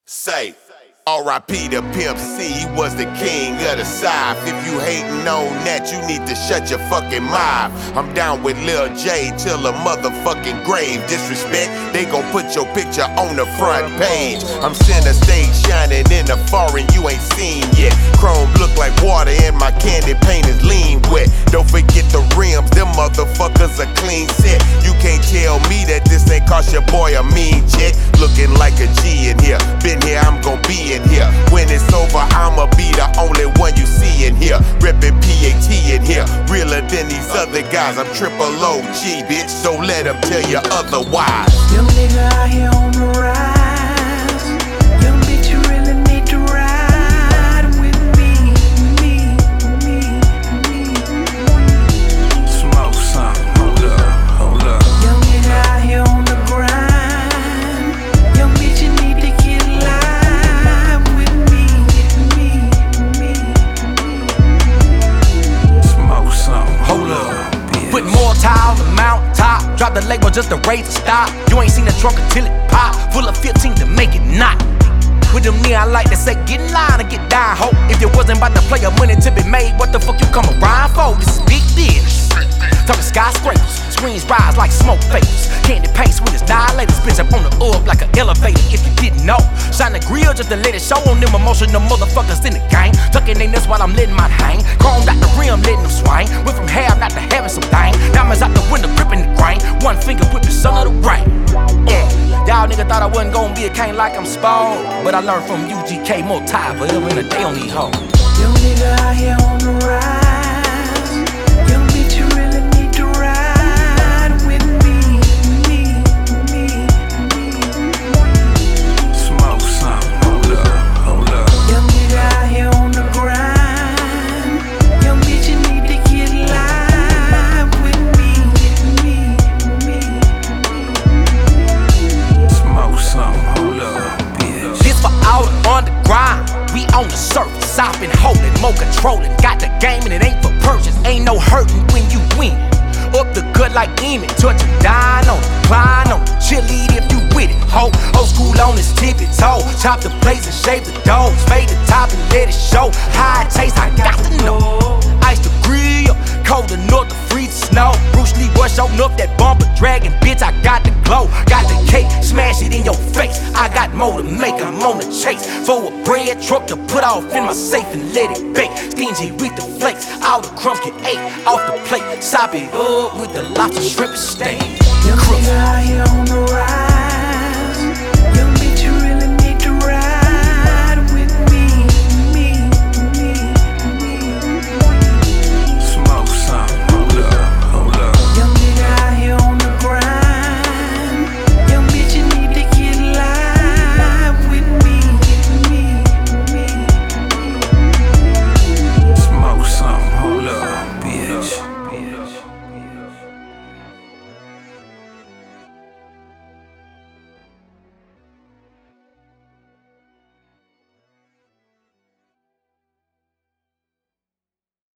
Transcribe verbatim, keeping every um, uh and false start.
Say, R I P to Pimp C, he was the king of the South. If you hating on that, you need to shut your fucking mouth. I'm down with Lil J till a motherfucking grave. Disrespect, they gon' put your picture on the front page. I'm center stage shining in the foreign you ain't seen yet. Chrome look like water and my candy paint is lean wet. Don't forget the rims, them motherfuckers a clean set. You can't tell me that this ain't cost your boy a mean check. Looking like a G in here, been here, I'm gon' be in here. When it's over, I'ma be the only one you see in here. Reppin' P A T in here, realer than these other guys. I'm triple O G, bitch, so let them tell you otherwise. Young nigga out here on the rise. Young bitch, you really need to ride with me, me, me, me. Smoke something, hold up, hold up. Young nigga out here on the grind. Young bitch, you need to get live with me, me, me, me. Smoke something, hold up. Put more tile on the mount top. Drop the label just to raise the stop. You ain't seen the trunk until it pop. Full of fifteen to make it not. With them neon light that say get in line and get down, ho. If you wasn't about to play a money to be made, what the fuck you come around for? This is big business. Talking skyscrapers, screens rise like smoke vapors. Candy paints with its dilators, bitch up on the up like an elevator. If you didn't know, shine the grill just to let it show on them emotional motherfuckers in the game. Tucking in this while I'm letting mine hang. Chromed out the rim, letting them swing. Went from half not to having some thing. Diamonds out the window, gripping the grain. One finger whipping sun of the rain. Yeah. Y'all nigga thought I wasn't gonna be a king like I'm spoiled, but I learned from U G K more time forever in a day on these hoes. Young nigga out here on the rise. Young bitch, you really need to ride with me, me, me, me. Smoke something, hold up, hold up. Young nigga out here on the grind. Young bitch, you need to get live with me, me, me, me. Smoke something, hold up, bitch. This for all the underground. We on the surface, I've been holding, more controlling. Got the game and it ain't for purchase. Ain't no hurting when you win. Up the gut like Eamon, touch and dine on it, climb on it, cheerlead if you with it, ho. Old school on his tippy toe, chop the plates and shave the dough, fade the top and let it show. How it tastes, I got to know. Ice the grill, cold enough to freeze the snow. Bruce Lee rush on up that bumper dragon, bitch, I got the glow. Got the cake, smash it in your face. I got more to make, I'm on the chase. For a bread truck to put off in my safe and let it bake. Stingy with the flakes, all the crumbs get ate off the plate. Sop it up with the lobster, shrimp, and steak. Young nigga out here on the rise.